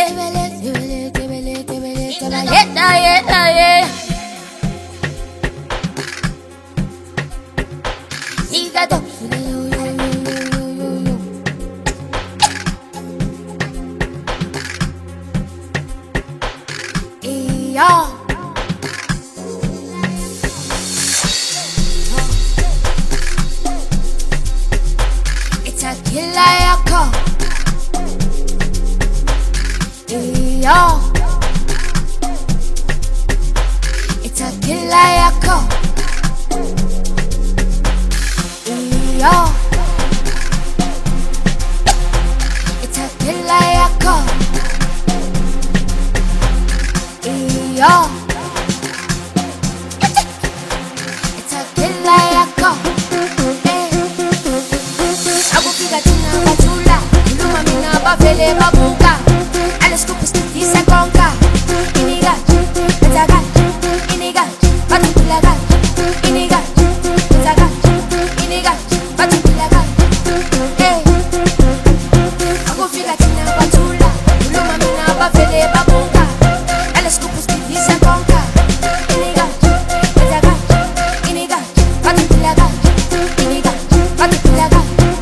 It's a killer call. It's a killer call. It's a killer call. It's a killer call. Akufika thina bathula, iluma mina bavele babuka. Alles kupustisa konka. Iniga, benzaga, iniga, batulaga, iniga, benzaga, iniga, batulaga. Hey, akufika thina bathula, iluma mina bavele babuka. Alles kupustisa konka. Iniga, benzaga, iniga, batulaga, iniga, batulaga.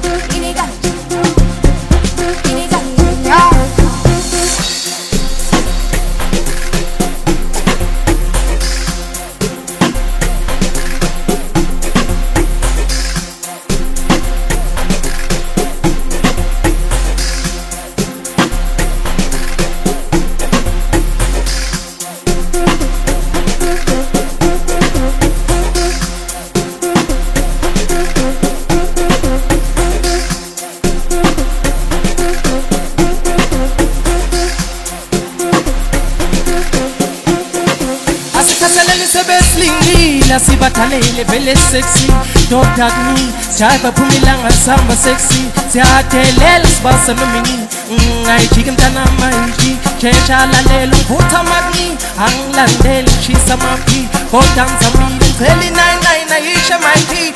Sibathalele vele sexy don't tag me jive phumilanga samba sexy siyathelela sibasa nomini ngayijika mntana manje chesha lalela ngivutha magni angilandele ngishisa mapi kodwa ngizamile ngicela 99 ayisha my key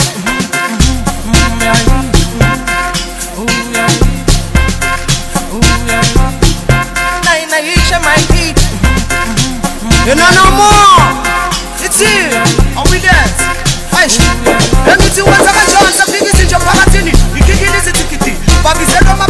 no more. It's here. Are we dance? Let me see what's a chance of figures in your party. You can get this ticket. But we said,